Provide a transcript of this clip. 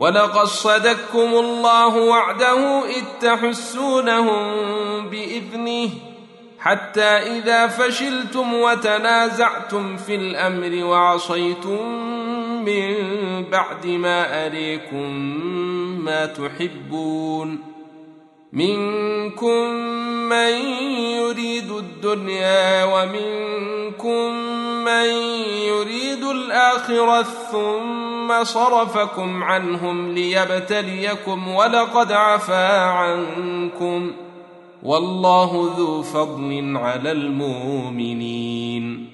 ولقد صدقكم الله وعده إذ تحسونهم بإذنه حتى إذا فشلتم وتنازعتم في الأمر وعصيتم من بعد ما أريكم ما تحبون منكم من يريد الدنيا ومنكم من يريد الآخرة ثم صرفكم عنهم ليبتليكم ولقد عفا عنكم والله ذو فضل على المؤمنين.